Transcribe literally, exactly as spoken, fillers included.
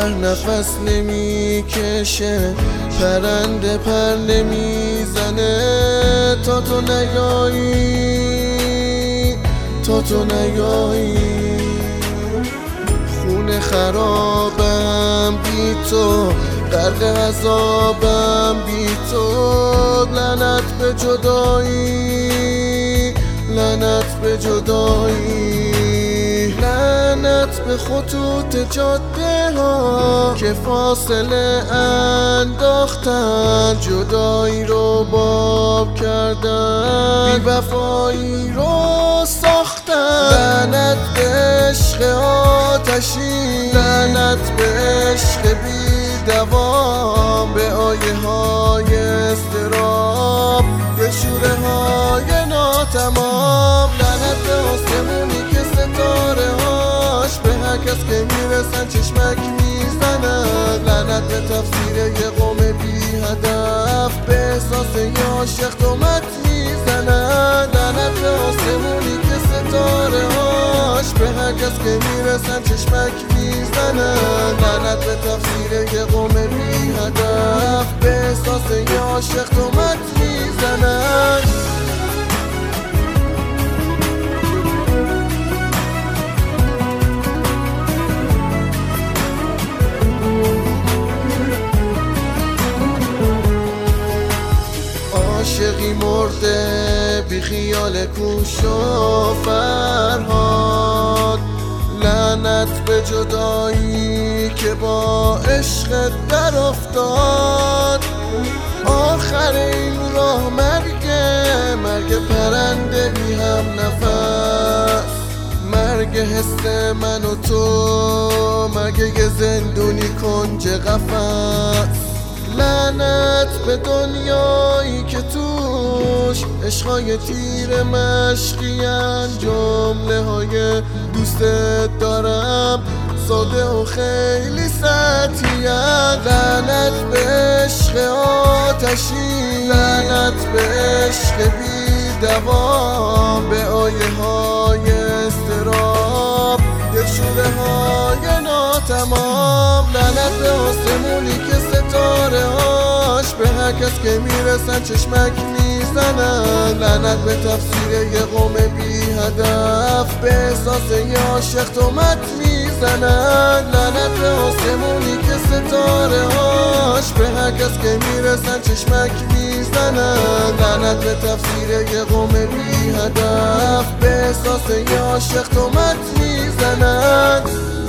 شهر نفس نمیکشه، پرنده پر نمیزنه تا تو نیایی، تا تو نیایی. خونه خرابم بی تو، غرق عذابم بی تو. لعنت به جدایی، لعنت به جدایی. لعنت به خطوط جاده ها که فاصله انداختن، جدایی رو باب کردن، بی وفایی رو ساختن. لعنت به عشق آتشی، لعنت به عشق بی دوام، به آیه های استراب، به شوره های ناتمام. لعنت به آسمونی که ستاره هاش به هر کس که میرسن چشمک میزنن. لعنت به تفسیر یه قوم بی هدف، به احساس یه عاشق تهمت میزنن. لعنت به آسمونی که ستاره هاش به هر کس که میرسن چشمک میزنن. لعنت به تفسیر یه قوم بی هدف، به احساس یه عاشق تهمت میزنن. عاشقی مرده بی خیال کوش و فرهاد. لعنت به جدایی که با عشق در افتاد. آخر این راه مرگه، مرگ پرنده بی هم نفس، مرگ حس من و تو، مرگ یه زندونی کنج قفس. لعنت به دنیایی که توش عشقای تیر مشقیان، جمله های دوست دارم ساده و خیلی سطحیان. لعنت به عشق آتشی، لعنت به عشق بی دوام، به آیه های استراب، به شوره های ناتمام. لعنت به آسمونی که ستاره هاش به هر کس که میرسن چشمک میزنن. لعنت به تفسیر یه قوم بی هدف، به احساس یه عاشق تهمت میزنن. لعنت به آسمونی که ستاره هاش به هر کس که میرسن چشمک میزنن. لعنت به تفسیر یه قوم بی هدف، به احساس یه عاشق تهمت میزنن.